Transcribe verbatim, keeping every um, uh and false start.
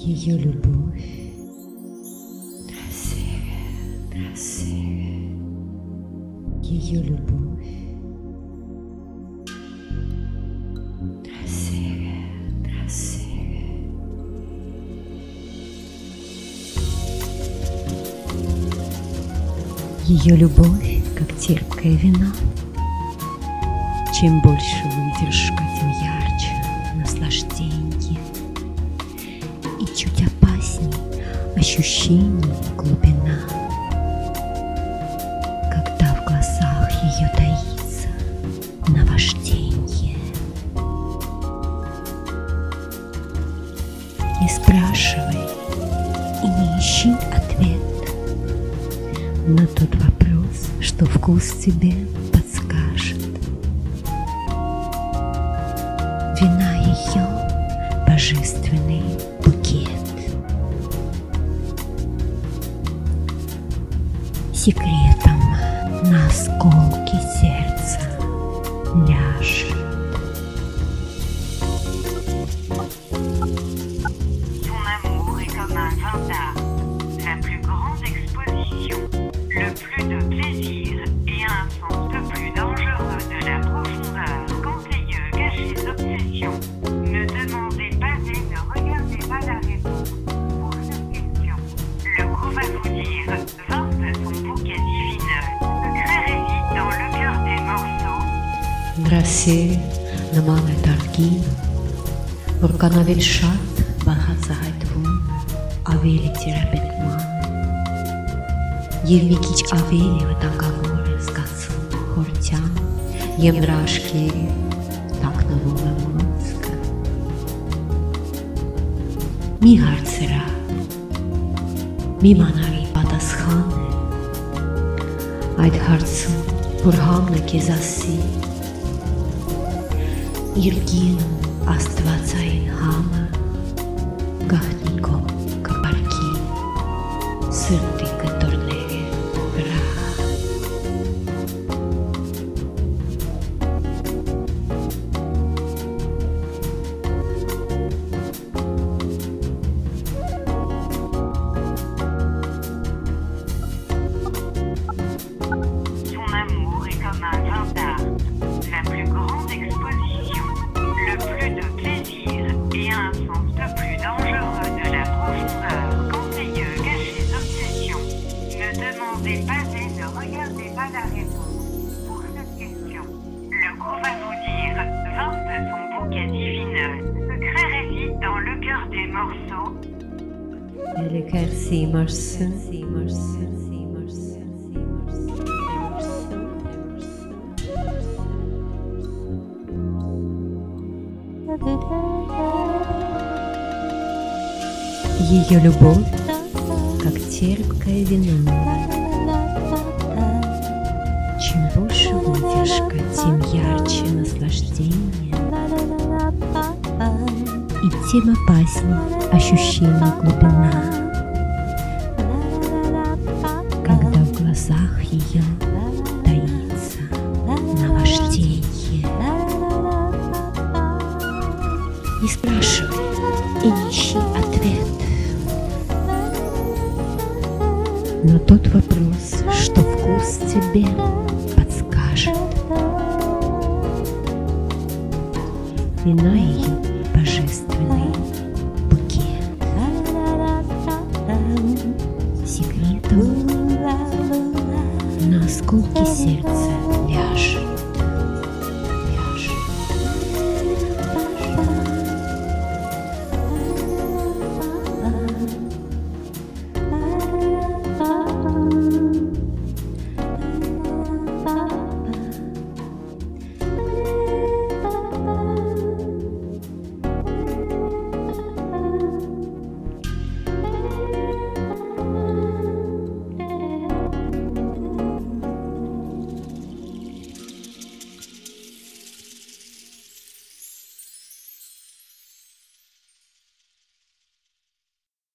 Ее любовь красивее, красивее. Ее любовь красивее, красивее. Ее любовь, как терпкое вино. Чем больше выдержка, тем ярче наслаждение. И чуть опасней ощущение глубина, когда в глазах ее таится наваждение. Не спрашивай и не ищи ответ на тот вопрос, что вкус тебе подскажет. Вина ее божественный букет. Секретом на осколки сердца ляжет. Ton amour est comme un vin d'art, la plus grande exposition, le plus de plaisir et un sens de plus dangereux de la profondeur, quand tes yeux cachent les obsessions. Ne demandez pas et ne regardez pas la réponse pour cette question. Le goût va vous dire, vin de son bouquet divineux, secret réside dans le cœur des morceaux. Գրասեր նման է տարգին, որ կանավել շատ բարձրահայտվում ավելի թերապետման և մի քիչ ավելի վտանգավոր է զգացում խորության և նրա աչքերի թաքնվում է մոլուցքը։ Մի հարցրա, մի մանավի պատասխան է այդ հարցում, որ համն է քեզ ասի իր գինում աստվածային համը գաղտնիքով կպարքի սրտի կտորների վրա։ Ton amour est comme un vin d'art, la plus grande exposition, le plus de plaisir et un sens de plus dangereux de la profondeur, quand tes yeux cachent les obsessions. Ne demandez pas et ne regardez pas la réponse pour cette question. Le goût va vous dire, vin de son bouquet divineux, secret réside dans le cœur des morceaux. Էլեկար սիմարսը, սիմարսը, սիմարսը, Ее любовь, как терпкое вино. Чем больше выдержка, тем ярче наслаждение. И тем опаснее ощущение глубина, когда в глазах ее таится наваждение. Не спрашивай и не ищи ответ на тот вопрос, что вкус тебе подскажет. Вина ее божественный букет. Секретом на осколки сердца